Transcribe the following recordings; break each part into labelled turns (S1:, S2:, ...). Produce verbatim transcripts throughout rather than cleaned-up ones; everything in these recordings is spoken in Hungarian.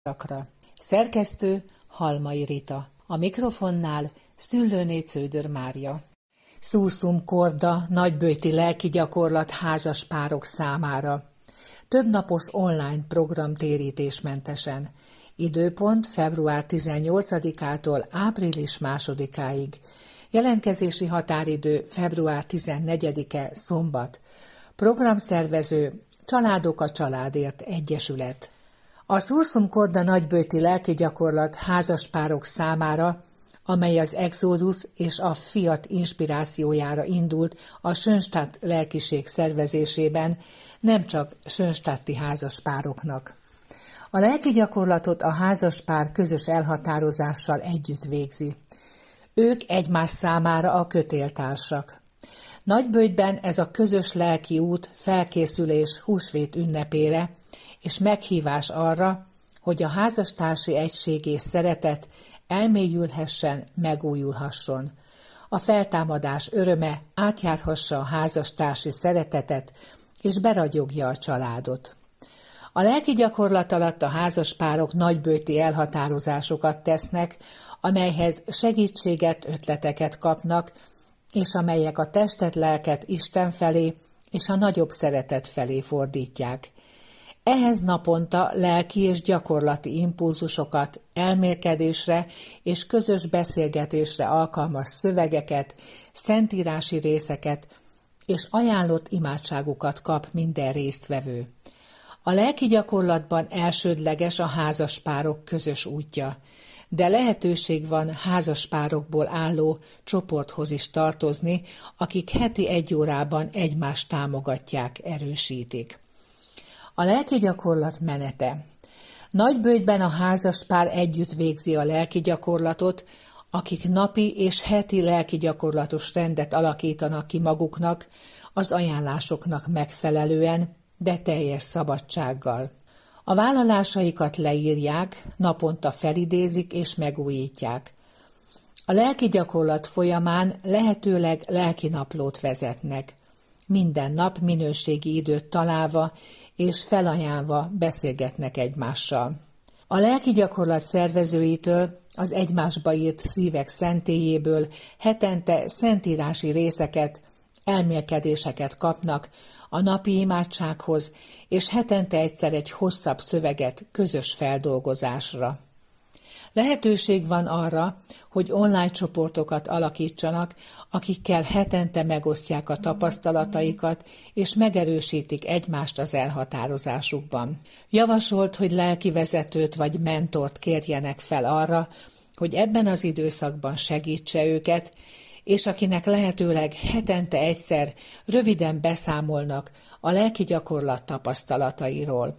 S1: Szakra. Szerkesztő Halmai Rita. A mikrofonnál Szüllőné Cződör Mária. Szúszum Korda nagyböjti lelkigyakorlat házaspárok számára. Többnapos online program térítésmentesen. Időpont február tizennyolcadikától április másodikáig. Jelentkezési határidő február tizennegyedike szombat. Programszervező Családok a Családért Egyesület. A Szúszum Korda nagyböjti lelkigyakorlat házaspárok számára, amely az Exodus és a Fiat inspirációjára indult a Schönstatt lelkiség szervezésében, nem csak schönstatti házaspároknak. A lelkigyakorlatot a házaspár közös elhatározással együtt végzi. Ők egymás számára a kötéltársak. Nagyböjtben ez a közös lelki út felkészülés húsvét ünnepére, és meghívás arra, hogy a házastársi egység és szeretet elmélyülhessen, megújulhasson. A feltámadás öröme átjárhassa a házastársi szeretetet, és beragyogja a családot. A lelki gyakorlat alatt a házaspárok nagyböjti elhatározásokat tesznek, amelyhez segítséget, ötleteket kapnak, és amelyek a testet, lelket Isten felé és a nagyobb szeretet felé fordítják. Ehhez naponta lelki és gyakorlati impulzusokat, elmélkedésre és közös beszélgetésre alkalmas szövegeket, szentírási részeket és ajánlott imádságokat kap minden résztvevő. A lelki gyakorlatban elsődleges a házaspárok közös útja, de lehetőség van házaspárokból álló csoporthoz is tartozni, akik heti egy órában egymást támogatják, erősítik. A lelki gyakorlat menete. Nagyböjtben a házaspár együtt végzi a lelki gyakorlatot, akik napi és heti lelki gyakorlatos rendet alakítanak ki maguknak, az ajánlásoknak megfelelően, de teljes szabadsággal. A vállalásaikat leírják, naponta felidézik és megújítják. A lelki gyakorlat folyamán lehetőleg lelki naplót vezetnek. Minden nap minőségi időt találva és felajánlva beszélgetnek egymással. A lelki gyakorlat szervezőitől, az egymásba írt szívek szentélyéből hetente szentírási részeket, elmélkedéseket kapnak a napi imádsághoz, és hetente egyszer egy hosszabb szöveget közös feldolgozásra. Lehetőség van arra, hogy online csoportokat alakítsanak, akikkel hetente megosztják a tapasztalataikat, és megerősítik egymást az elhatározásukban. Javasolt, hogy lelkivezetőt vagy mentort kérjenek fel arra, hogy ebben az időszakban segítse őket, és akinek lehetőleg hetente egyszer röviden beszámolnak a lelki gyakorlat tapasztalatairól.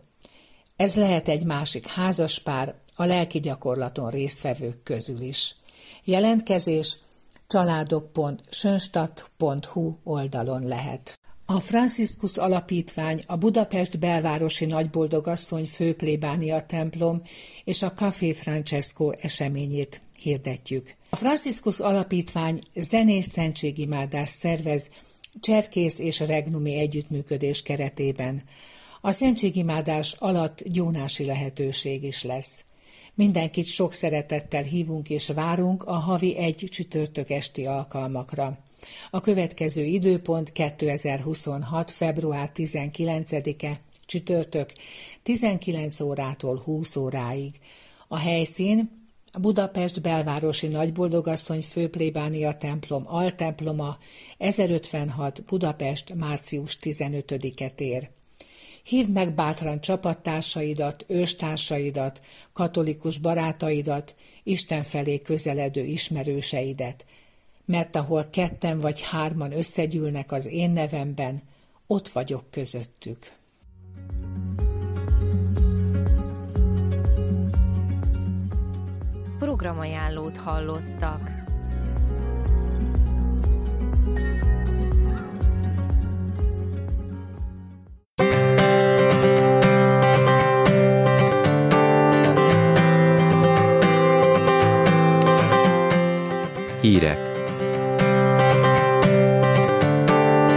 S1: Ez lehet egy másik házaspár a lelki gyakorlaton résztvevők közül is. Jelentkezés családok pont schönstatt pont hu oldalon lehet. A Franciscus Alapítvány, a Budapest belvárosi Nagyboldogasszony főplébánia templom és a Café Francesco eseményét hirdetjük. A Franciscus Alapítvány zenés szentségimádást szervez cserkész és regnumi együttműködés keretében. A szentségimádás alatt gyónási lehetőség is lesz. Mindenkit sok szeretettel hívunk és várunk a havi egy csütörtök esti alkalmakra. A következő időpont kétezer-huszonhat. február tizenkilencedike csütörtök tizenkilenc órától húsz óráig. A helyszín a Budapest belvárosi Nagyboldogasszony főplébánia templom altemploma, ezerötvenhat Budapest, március tizenötödike tér. Hívd meg bátran csapattársaidat, őstársaidat, katolikus barátaidat, Isten felé közeledő ismerőseidet, mert ahol ketten vagy hárman összegyűlnek az én nevemben, ott vagyok közöttük.
S2: Programajánlót hallottak.